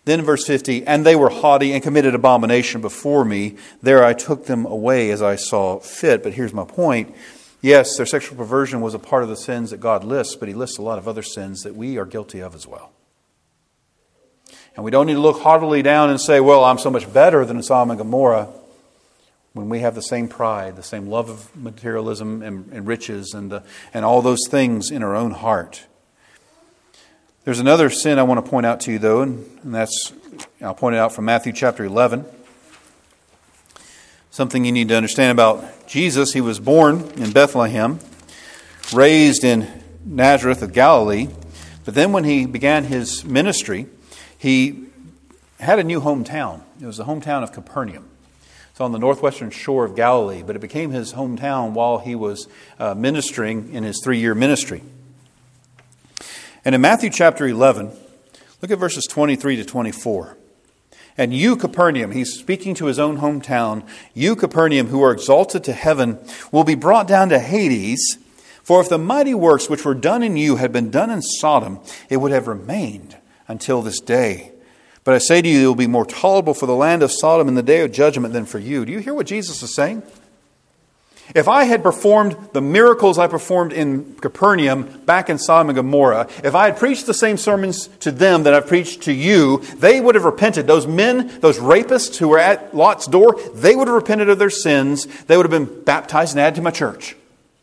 Then verse fifty, and they were haughty and committed abomination before me. There I took them away as I saw fit. But here's my point. Yes, their sexual perversion was a part of the sins that God lists, but he lists a lot of other sins that we are guilty of as well. And we don't need to look haughtily down and say, well, I'm so much better than Sodom and Gomorrah, when we have the same pride, the same love of materialism and, and riches and, the, and all those things in our own heart. There's another sin I want to point out to you, though, and, and that's, I'll point it out from Matthew chapter eleven. Something you need to understand about Jesus. He was born in Bethlehem, raised in Nazareth of Galilee, but then when he began his ministry, he had a new hometown. It was the hometown of Capernaum. It's on the northwestern shore of Galilee, but it became his hometown while he was uh, ministering in his three-year ministry. And in Matthew chapter eleven, look at verses twenty-three to twenty-four. And you, Capernaum, he's speaking to his own hometown, you, Capernaum, who are exalted to heaven, will be brought down to Hades. For if the mighty works which were done in you had been done in Sodom, it would have remained until this day. But I say to you, it will be more tolerable for the land of Sodom in the day of judgment than for you. Do you hear what Jesus is saying? If I had performed the miracles I performed in Capernaum back in Sodom and Gomorrah, if I had preached the same sermons to them that I've preached to you, they would have repented. Those men, those rapists who were at Lot's door, they would have repented of their sins. They would have been baptized and added to my church.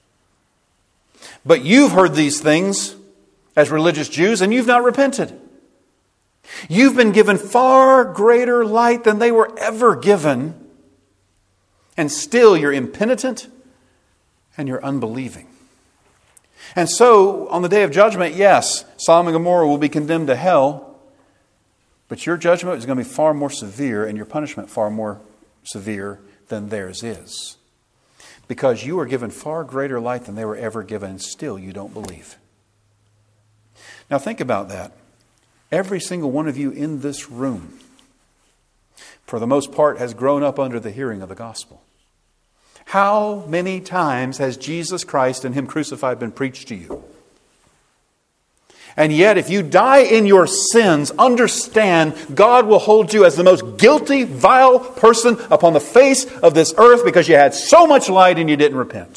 But you've heard these things as religious Jews, and you've not repented. You've been given far greater light than they were ever given, and still you're impenitent and you're unbelieving. And so, on the day of judgment, yes, Sodom and Gomorrah will be condemned to hell, but your judgment is going to be far more severe and your punishment far more severe than theirs is. Because you are given far greater light than they were ever given, and still you don't believe. Now think about that. Every single one of you in this room, for the most part, has grown up under the hearing of the gospel. How many times has Jesus Christ and Him crucified been preached to you? And yet, if you die in your sins, understand God will hold you as the most guilty, vile person upon the face of this earth because you had so much light and you didn't repent.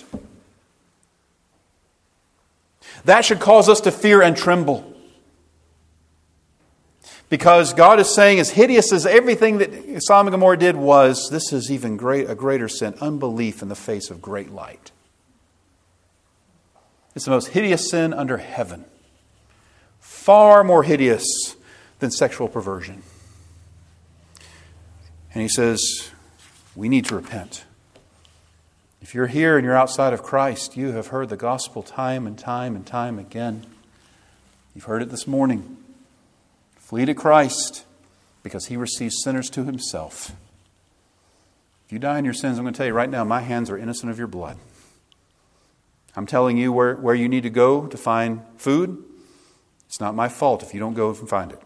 That should cause us to fear and tremble. Because God is saying, as hideous as everything that Sodom and Gomorrah did was, this is even great, a greater sin, unbelief in the face of great light. It's the most hideous sin under heaven. Far more hideous than sexual perversion. And He says, we need to repent. If you're here and you're outside of Christ, you have heard the gospel time and time and time again. You've heard it this morning. Flee to Christ because He receives sinners to Himself. If you die in your sins, I'm going to tell you right now, my hands are innocent of your blood. I'm telling you where, where you need to go to find food. It's not my fault if you don't go and find it.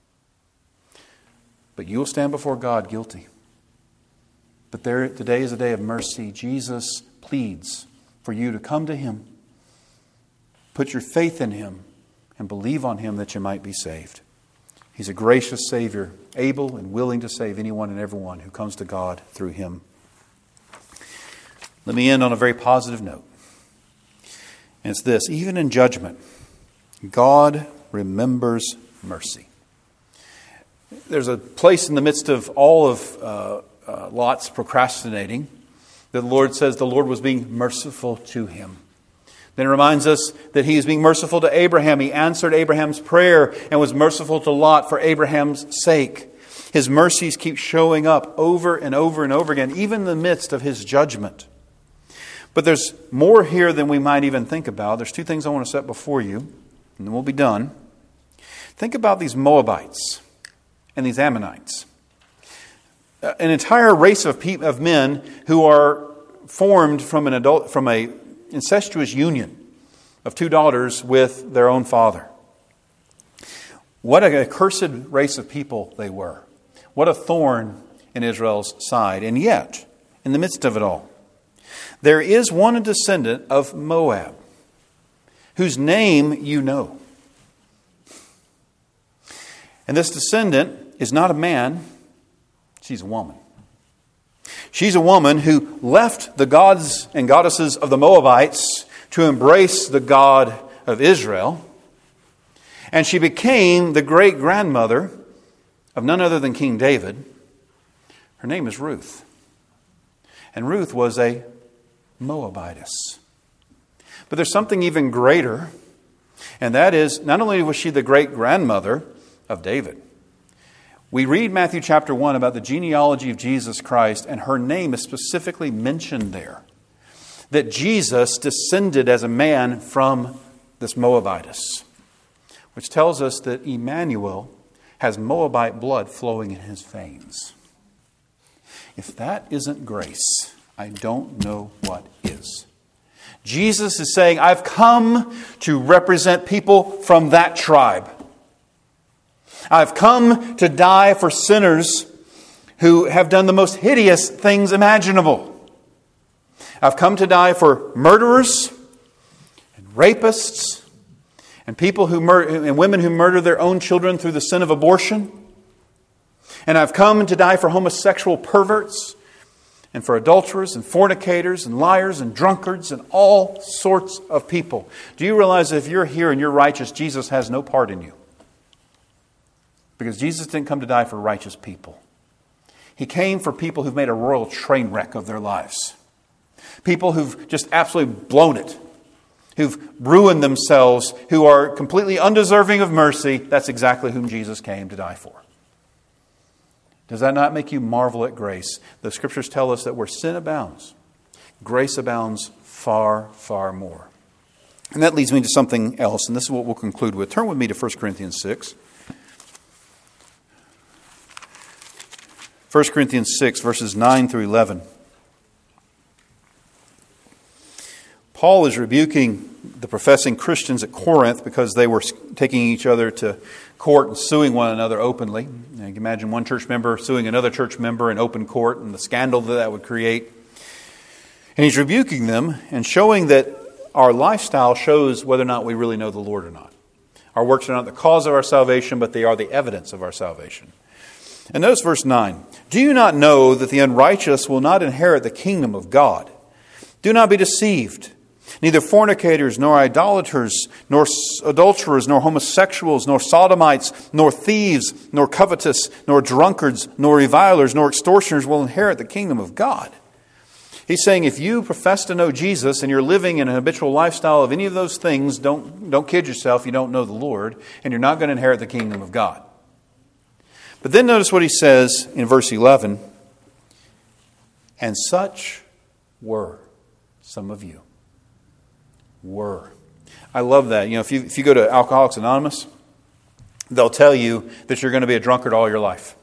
But you will stand before God guilty. But there, today is a day of mercy. Jesus pleads for you to come to Him. Put your faith in Him and believe on Him that you might be saved. He's a gracious Savior, able and willing to save anyone and everyone who comes to God through Him. Let me end on a very positive note. And it's this: even in judgment, God remembers mercy. There's a place in the midst of all of uh, uh, Lot's procrastinating that the Lord says the Lord was being merciful to him. Then it reminds us that He is being merciful to Abraham. He answered Abraham's prayer and was merciful to Lot for Abraham's sake. His mercies keep showing up over and over and over again, even in the midst of His judgment. But there's more here than we might even think about. There's two things I want to set before you, and then we'll be done. Think about these Moabites and these Ammonites. An entire race of pe- of men who are formed from an adult from a incestuous union of two daughters with their own father. What a accursed race of people they were. What a thorn in Israel's side. And yet, in the midst of it all, there is one descendant of Moab, whose name you know. And this descendant is not a man, she's a woman. She's a woman who left the gods and goddesses of the Moabites to embrace the God of Israel. And she became the great-grandmother of none other than King David. Her name is Ruth. And Ruth was a Moabitess. But there's something even greater, and that is, not only was she the great-grandmother of David, we read Matthew chapter one about the genealogy of Jesus Christ, and her name is specifically mentioned there. That Jesus descended as a man from this Moabitess, which tells us that Emmanuel has Moabite blood flowing in his veins. If that isn't grace, I don't know what is. Jesus is saying, I've come to represent people from that tribe. I've come to die for sinners who have done the most hideous things imaginable. I've come to die for murderers and rapists and people who mur- and women who murder their own children through the sin of abortion. And I've come to die for homosexual perverts and for adulterers and fornicators and liars and drunkards and all sorts of people. Do you realize that if you're here and you're righteous, Jesus has no part in you? Because Jesus didn't come to die for righteous people. He came for people who've made a royal train wreck of their lives. People who've just absolutely blown it. Who've ruined themselves, who are completely undeserving of mercy. That's exactly whom Jesus came to die for. Does that not make you marvel at grace? The Scriptures tell us that where sin abounds, grace abounds far, far more. And that leads me to something else, and this is what we'll conclude with. Turn with me to First Corinthians six. First Corinthians six, verses nine through eleven. Paul is rebuking the professing Christians at Corinth because they were taking each other to court and suing one another openly. You can imagine one church member suing another church member in open court and the scandal that that would create. And he's rebuking them and showing that our lifestyle shows whether or not we really know the Lord or not. Our works are not the cause of our salvation, but they are the evidence of our salvation. And notice verse nine. Do you not know that the unrighteous will not inherit the kingdom of God? Do not be deceived. Neither fornicators, nor idolaters, nor adulterers, nor homosexuals, nor sodomites, nor thieves, nor covetous, nor drunkards, nor revilers, nor extortioners will inherit the kingdom of God. He's saying if you profess to know Jesus and you're living in an habitual lifestyle of any of those things, don't, don't kid yourself, you don't know the Lord, and you're not going to inherit the kingdom of God. But then notice what he says in verse eleven. And such were some of you. Were. I love that. You know, if you if you go to Alcoholics Anonymous, they'll tell you that you're going to be a drunkard all your life.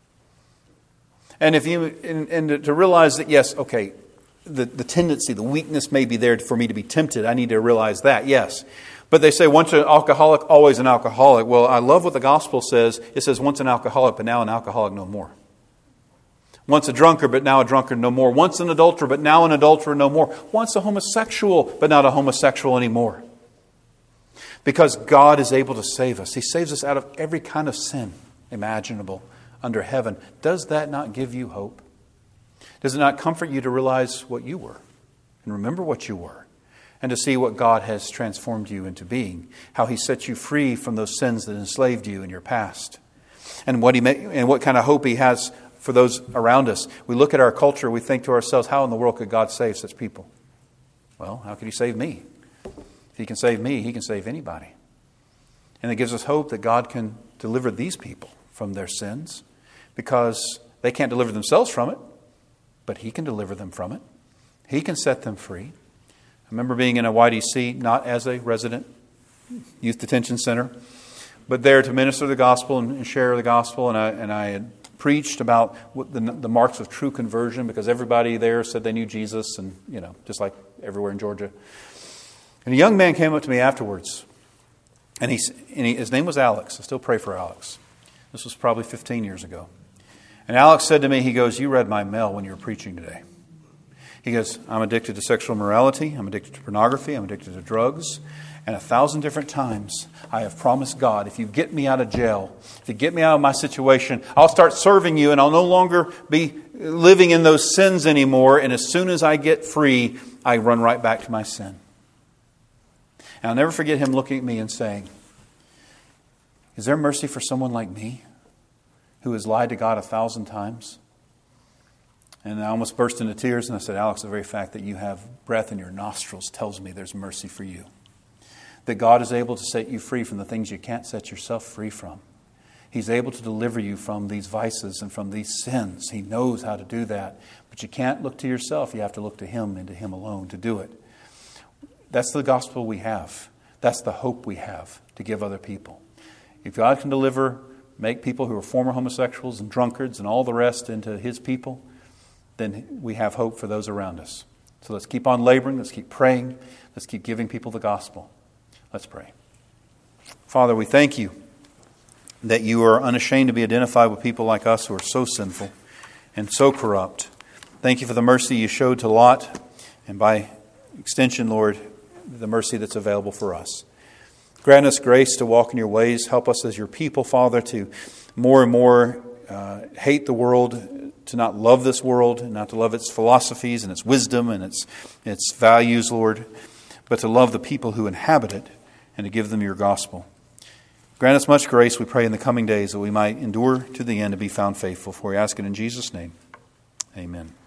And if you and, and to realize that, yes, okay, the, the tendency, the weakness may be there for me to be tempted. I need to realize that, yes. But they say once an alcoholic, always an alcoholic. Well, I love what the gospel says. It says once an alcoholic, but now an alcoholic no more. Once a drunkard, but now a drunkard no more. Once an adulterer, but now an adulterer no more. Once a homosexual, but not a homosexual anymore. Because God is able to save us. He saves us out of every kind of sin imaginable under heaven. Does that not give you hope? Does it not comfort you to realize what you were? And remember what you were? And to see what God has transformed you into being. How He set you free from those sins that enslaved you in your past. And what He may, and what kind of hope He has for those around us. We look at our culture, we think to ourselves, how in the world could God save such people? Well, how could He save me? If He can save me, He can save anybody. And it gives us hope that God can deliver these people from their sins because they can't deliver themselves from it, but He can deliver them from it. He can set them free. I remember being in a Y D C, not as a resident youth detention center, but there to minister the gospel and share the gospel. And I, and I had preached about what the, the marks of true conversion because everybody there said they knew Jesus, and you know, just like everywhere in Georgia. And a young man came up to me afterwards, and, he, and he, his name was Alex. I still pray for Alex. This was probably fifteen years ago. And Alex said to me, he goes, "You read my mail when you were preaching today." He goes, I'm addicted to sexual immorality. I'm addicted to pornography. I'm addicted to drugs. And a thousand different times I have promised God, if you get me out of jail, if you get me out of my situation, I'll start serving you and I'll no longer be living in those sins anymore. And as soon as I get free, I run right back to my sin. And I'll never forget him looking at me and saying, is there mercy for someone like me who has lied to God a thousand times? And I almost burst into tears and I said, Alex, the very fact that you have breath in your nostrils tells me there's mercy for you. That God is able to set you free from the things you can't set yourself free from. He's able to deliver you from these vices and from these sins. He knows how to do that. But you can't look to yourself. You have to look to Him and to Him alone to do it. That's the gospel we have. That's the hope we have to give other people. If God can deliver, make people who are former homosexuals and drunkards and all the rest into His people, then we have hope for those around us. So let's keep on laboring. Let's keep praying. Let's keep giving people the gospel. Let's pray. Father, we thank you that you are unashamed to be identified with people like us who are so sinful and so corrupt. Thank you for the mercy you showed to Lot, and by extension, Lord, the mercy that's available for us. Grant us grace to walk in your ways. Help us as your people, Father, to more and more uh, hate the world, to not love this world, and not to love its philosophies and its wisdom and its its values, Lord, but to love the people who inhabit it and to give them your gospel. Grant us much grace, we pray, in the coming days that we might endure to the end to be found faithful. For we ask it in Jesus' name. Amen.